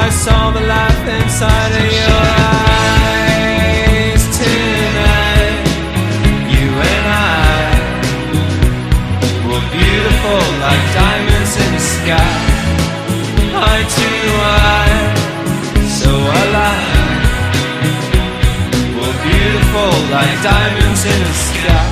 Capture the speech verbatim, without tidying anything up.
I saw the life inside of your eyes tonight. You and I were beautiful like diamonds in the sky. Eye to eye, so alive. We're beautiful like diamonds in the sky.